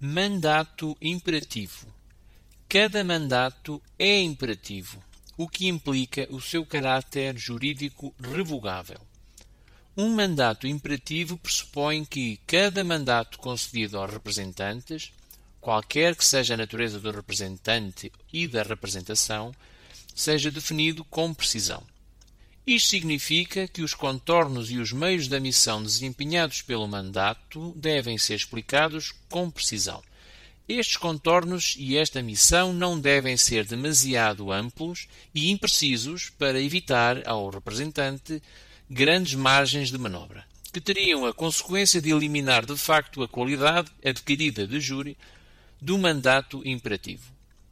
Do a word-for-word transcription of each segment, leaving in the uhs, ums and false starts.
Mandato imperativo. Cada mandato é imperativo, o que implica o seu caráter jurídico revogável. Um mandato imperativo pressupõe que cada mandato concedido aos representantes, qualquer que seja a natureza do representante e da representação, seja definido com precisão. Isto significa que os contornos e os meios da missão desempenhados pelo mandato devem ser explicados com precisão. Estes contornos e esta missão não devem ser demasiado amplos e imprecisos para evitar ao representante grandes margens de manobra, que teriam a consequência de eliminar de facto a qualidade adquirida de jure do mandato imperativo.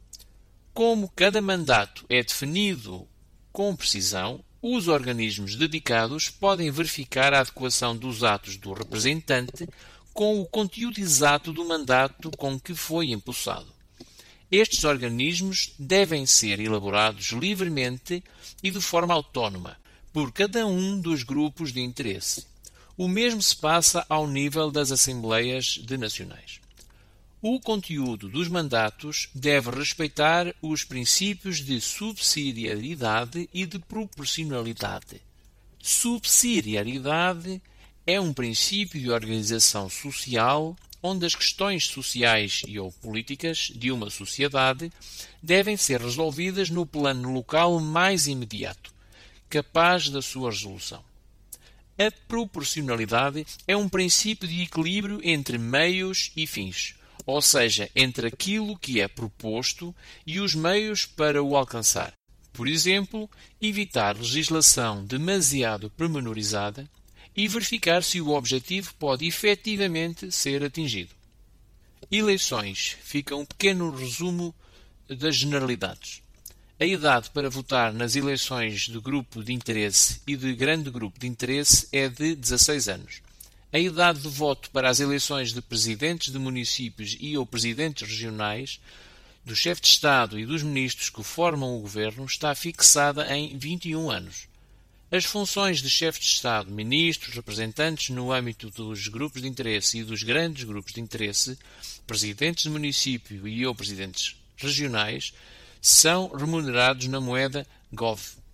Como cada mandato é definido com precisão, os organismos dedicados podem verificar a adequação dos atos do representante com o conteúdo exato do mandato com que foi empossado. Estes organismos devem ser elaborados livremente e de forma autónoma por cada um dos grupos de interesse. O mesmo se passa ao nível das Assembleias de Nacionais. O conteúdo dos mandatos deve respeitar os princípios de subsidiariedade e de proporcionalidade. Subsidiariedade é um princípio de organização social onde as questões sociais e ou políticas de uma sociedade devem ser resolvidas no plano local mais imediato, capaz da sua resolução. A proporcionalidade é um princípio de equilíbrio entre meios e fins, ou seja, entre aquilo que é proposto e os meios para o alcançar. Por exemplo, evitar legislação demasiado pormenorizada e verificar se o objetivo pode efetivamente ser atingido. Eleições. Fica um pequeno resumo das generalidades. A idade para votar nas eleições de grupo de interesse e de grande grupo de interesse é de dezasseis anos. A idade de voto para as eleições de presidentes de municípios e ou presidentes regionais, do chefe de Estado e dos ministros que formam o governo está fixada em vinte e um anos. As funções de chefe de Estado, ministros, representantes no âmbito dos grupos de interesse e dos grandes grupos de interesse, presidentes de município e ou presidentes regionais, são remunerados na moeda G O V.